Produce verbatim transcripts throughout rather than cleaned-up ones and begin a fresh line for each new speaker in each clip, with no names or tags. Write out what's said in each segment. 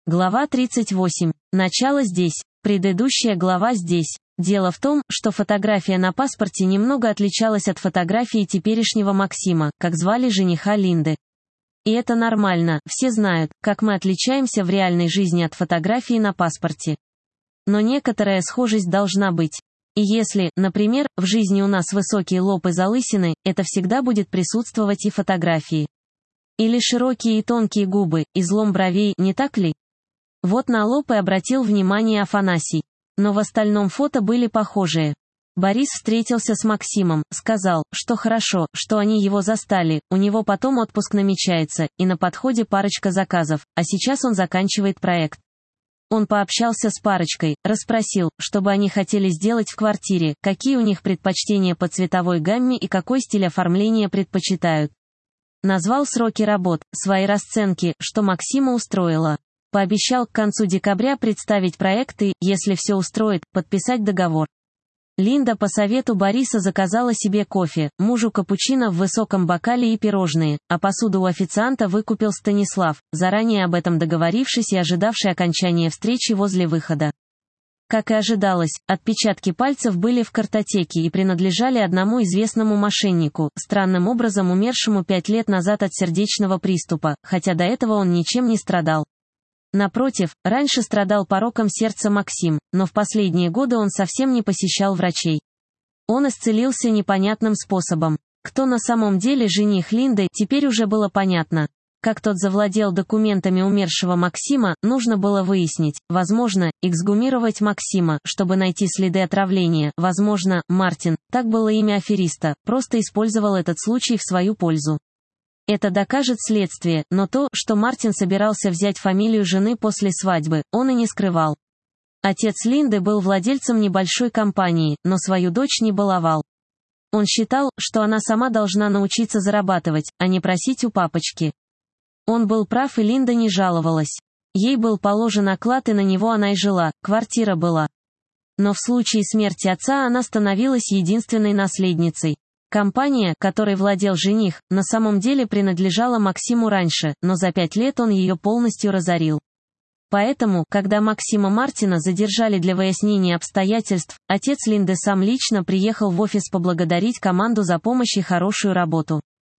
Глава тридцать восемь. Начало здесь. Предыдущая глава здесь. Дело в том, что фотография на паспорте немного отличалась от фотографии теперешнего Максима, как звали жениха Линды. И это нормально, все знают, как мы отличаемся в реальной жизни от фотографии на паспорте. Но некоторая схожесть должна быть. И если, например, в жизни у нас высокий лоб и залысины, это всегда будет присутствовать и в фотографии. Или широкие и тонкие губы, излом бровей, не так ли? Вот на лоб и обратил внимание Афанасий. Но в остальном фото были похожие. Борис встретился с Максимом, сказал, что хорошо, что они его застали, у него потом отпуск намечается, и на подходе парочка заказов, а сейчас он заканчивает проект. Он пообщался с парочкой, расспросил, что бы они хотели сделать в квартире, какие у них предпочтения по цветовой гамме и какой стиль оформления предпочитают. Назвал сроки работ, свои расценки, что Максима устроило. Пообещал к концу декабря представить проект и, если все устроит, подписать договор. Линда по совету Бориса заказала себе кофе, мужу капучино в высоком бокале и пирожные, а посуду у официанта выкупил Станислав, заранее об этом договорившись и ожидавший окончания встречи возле выхода. Как и ожидалось, отпечатки пальцев были в картотеке и принадлежали одному известному мошеннику, странным образом умершему пять лет назад от сердечного приступа, хотя до этого он ничем не страдал. Напротив, раньше страдал пороком сердца Максим, но в последние годы он совсем не посещал врачей. Он исцелился непонятным способом. Кто на самом деле жених Линды, теперь уже было понятно. Как тот завладел документами умершего Максима, нужно было выяснить, возможно, эксгумировать Максима, чтобы найти следы отравления, возможно, Мартин, так было имя афериста, просто использовал этот случай в свою пользу. Это докажет следствие, но то, что Мартин собирался взять фамилию жены после свадьбы, он и не скрывал. Отец Линды был владельцем небольшой компании, но свою дочь не баловал. Он считал, что она сама должна научиться зарабатывать, а не просить у папочки. Он был прав, и Линда не жаловалась. Ей был положен оклад, и на него она и жила, квартира была. Но в случае смерти отца она становилась единственной наследницей. Компания, которой владел жених, на самом деле принадлежала Максиму раньше, но за пять лет он ее полностью разорил. Поэтому, когда Максима Мартина задержали для выяснения обстоятельств, отец Линды сам лично приехал в офис поблагодарить команду за помощь и хорошую работу.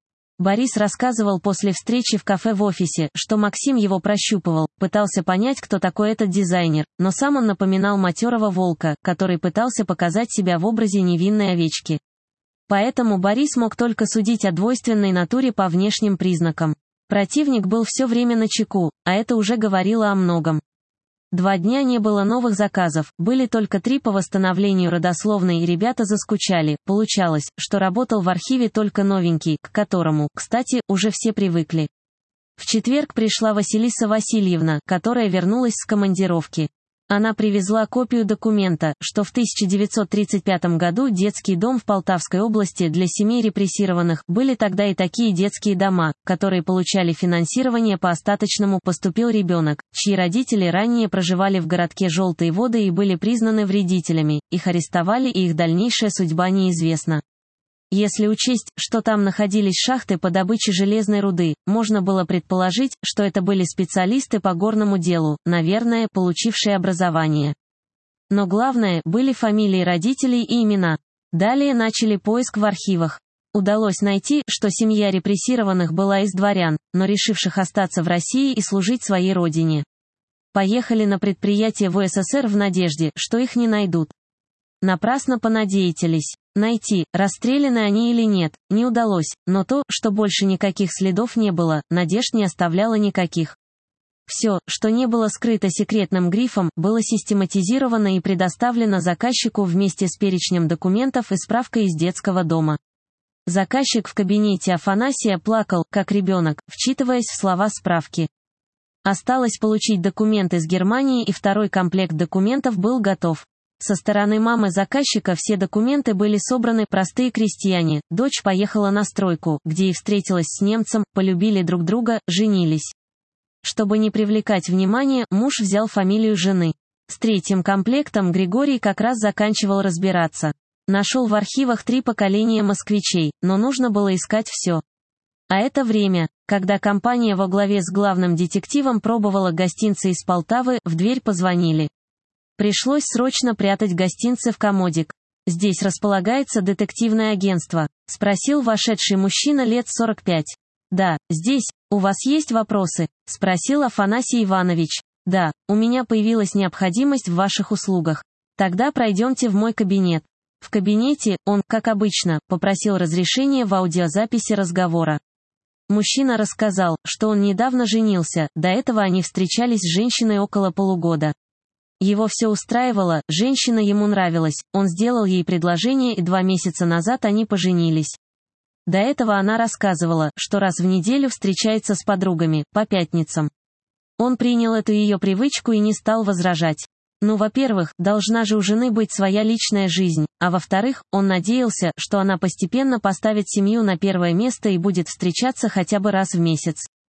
Борис рассказывал после встречи в кафе в офисе, что Максим его прощупывал, пытался понять, кто такой этот дизайнер, но сам он напоминал матерого волка, который пытался показать себя в образе невинной овечки. Поэтому Борис мог только судить о двойственной натуре по внешним признакам. Противник был все время начеку, а это уже говорило о многом. Два дня не было новых заказов, были только три по восстановлению родословной, и ребята заскучали. Получалось, что работал в архиве только новенький, к которому, кстати, уже все привыкли. В четверг пришла Василиса Васильевна, которая вернулась с командировки. Она привезла копию документа, что в тысяча девятьсот тридцать пятом году детский дом в Полтавской области для семей репрессированных, были тогда и такие детские дома, которые получали финансирование по остаточному. Поступил ребенок, чьи родители ранее проживали в городке Желтые Воды и были признаны вредителями, их арестовали, и их дальнейшая судьба неизвестна. Если учесть, что там находились шахты по добыче железной руды, можно было предположить, что это были специалисты по горному делу, наверное, получившие образование. Но главное, были фамилии родителей и имена. Далее начали поиск в архивах. Удалось найти, что семья репрессированных была из дворян, но решивших остаться в России и служить своей родине. Поехали на предприятие в СССР в надежде, что их не найдут. Напрасно понадеятелись. Найти, расстреляны они или нет, не удалось, но то, что больше никаких следов не было, надежд не оставляло никаких. Все, что не было скрыто секретным грифом, было систематизировано и предоставлено заказчику вместе с перечнем документов и справкой из детского дома. Заказчик в кабинете Афанасия плакал, как ребенок, вчитываясь в слова справки. Осталось получить документы из Германии, и второй комплект документов был готов. Со стороны мамы заказчика все документы были собраны, простые крестьяне, дочь поехала на стройку, где и встретилась с немцем, полюбили друг друга, женились. Чтобы не привлекать внимания, муж взял фамилию жены. С третьим комплектом Григорий как раз заканчивал разбираться. Нашел в архивах три поколения москвичей, но нужно было искать все. А это время, когда компания во главе с главным детективом пробовала гостинцы из Полтавы, в дверь позвонили. Пришлось срочно прятать гостинцы в комодик. «Здесь располагается детективное агентство?» — спросил вошедший мужчина лет сорок пять. «Да, здесь. У вас есть вопросы?» — спросил Афанасий Иванович. «Да, у меня появилась необходимость в ваших услугах. Тогда пройдемте в мой кабинет». В кабинете он, как обычно, попросил разрешения в аудиозаписи разговора. Мужчина рассказал, что он недавно женился, до этого они встречались с женщиной около полугода. Его все устраивало, женщина ему нравилась, он сделал ей предложение, и два месяца назад они поженились. До этого она рассказывала, что раз в неделю встречается с подругами, по пятницам. Он принял эту ее привычку и не стал возражать. Ну, во-первых, должна же у жены быть своя личная жизнь, а во-вторых, он надеялся, что она постепенно поставит семью на первое место и будет встречаться хотя бы раз в месяц.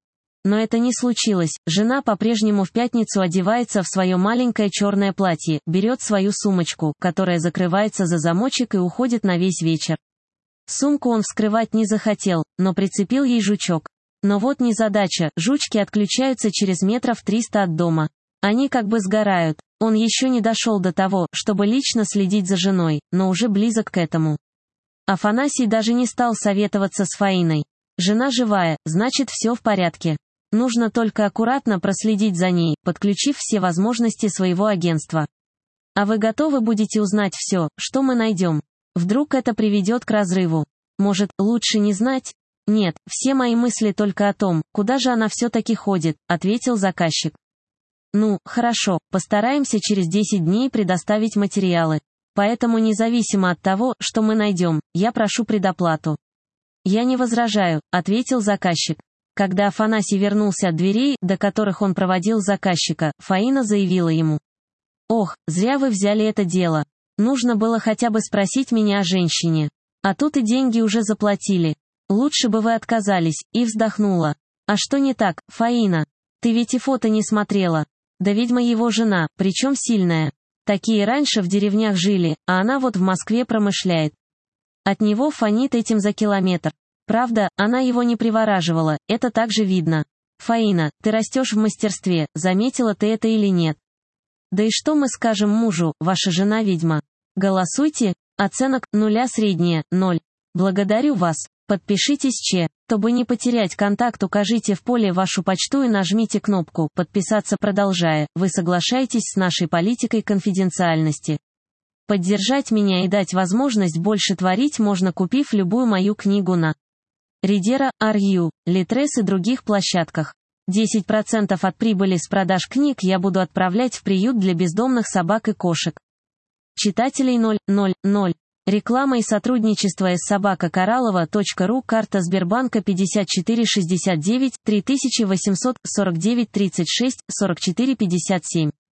Но это не случилось, жена по-прежнему в пятницу одевается в свое маленькое черное платье, берет свою сумочку, которая закрывается за замочек и уходит на весь вечер. Сумку он вскрывать не захотел, но прицепил ей жучок. Но вот незадача, жучки отключаются через метров триста от дома. Они как бы сгорают. Он еще не дошел до того, чтобы лично следить за женой, но уже близок к этому. Афанасий даже не стал советоваться с Фаиной. Жена живая, значит все в порядке. Нужно только аккуратно проследить за ней, подключив все возможности своего агентства. А вы готовы будете узнать все, что мы найдем? Вдруг это приведет к разрыву? Может, лучше не знать? Нет, все мои мысли только о том, куда же она все-таки ходит, ответил заказчик. Ну, хорошо, постараемся через десять дней предоставить материалы. Поэтому независимо от того, что мы найдем, я прошу предоплату. Я не возражаю, ответил заказчик. Когда Афанасий вернулся от дверей, до которых он проводил заказчика, Фаина заявила ему. «Ох, зря вы взяли это дело. Нужно было хотя бы спросить меня о женщине. А тут и деньги уже заплатили. Лучше бы вы отказались», и вздохнула. «А что не так, Фаина? Ты ведь и фото не смотрела. Да ведьма его жена, причем сильная. Такие раньше в деревнях жили, а она вот в Москве промышляет. От него фонит этим за километр. Правда, она его не привораживала, это также видно. Фаина, ты растешь в мастерстве, заметила ты это или нет? Да и что мы скажем мужу, ваша жена ведьма? Голосуйте, оценок, нуля средняя, ноль. Благодарю вас. Подпишитесь че, чтобы не потерять контакт, укажите в поле вашу почту и нажмите кнопку «Подписаться», продолжая, вы соглашаетесь с нашей политикой конфиденциальности. Поддержать меня и дать возможность больше творить можно, купив любую мою книгу на Ридера, Арью, Литрес и других площадках. десять процентов от прибыли с продаж книг я буду отправлять в приют для бездомных собак и кошек. Читателей ноль, ноль, ноль. Реклама и сотрудничество с собака кораллова точка ру. Карта Сбербанка пятьдесят четыре шестьдесят девять три восемьсот сорок девять тридцать шесть сорок четыре пятьдесят семь.